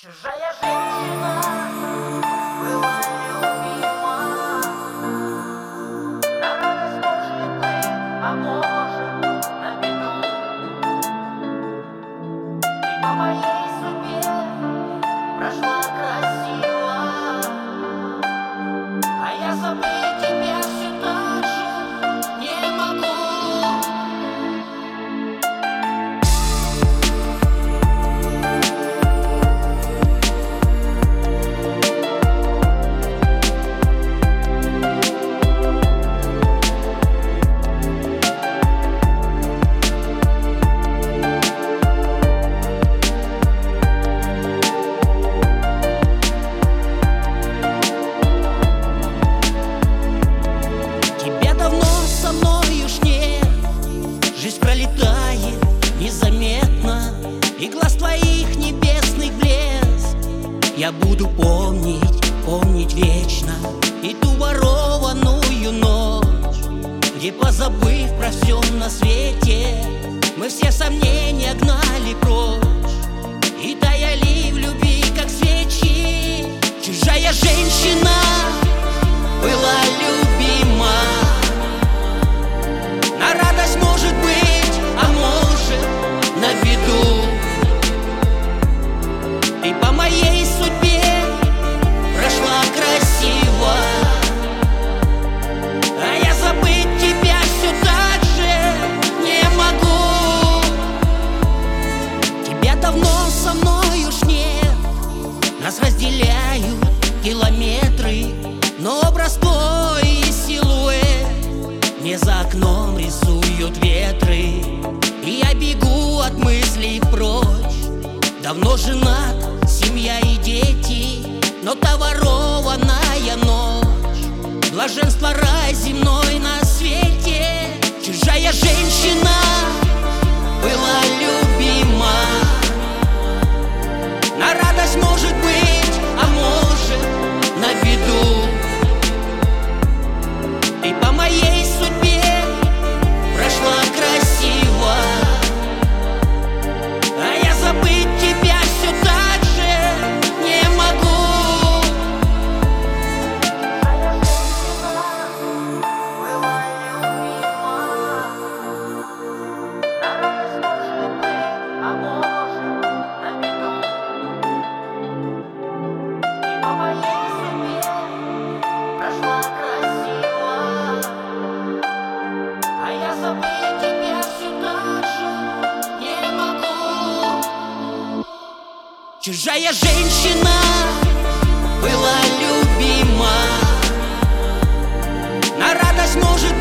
Чужая женщина была любима. На радость может быть, а может на беду. И по моей судьбе прошла красиво, а я забыть тебя все так же не могу. Пролетает незаметно, и глаз твоих небесных блеск я буду помнить, помнить вечно. И ту ворованную ночь, где, позабыв про все на свете, мы все сомнения гнали прочь и таяли в любви, как свечи. Чужая женщина была любима. На радость может быть, а может на беду. И по моей судьбе прошла красиво, а я забыть тебя все так же не могу. Тебя давно со мной уж нет, нас разделяют километры, но образ твой и силуэт мне за окном рисуют ветры, и я бегу от мыслей прочь. Давно женат, семья и дети, но та ворованная ночь — блаженство, рай земной на свете. Чужая женщина была любима. На радость может быть, а может на беду. И по моей судьбе прошла красиво, а я забыть тебя все так же не могу. Чужая женщина была любима. На радость может быть, а может на беду. И по моей судьбе прошла красиво, а я забыть тебя все так же не могу. Чужая женщина была любима. На радость может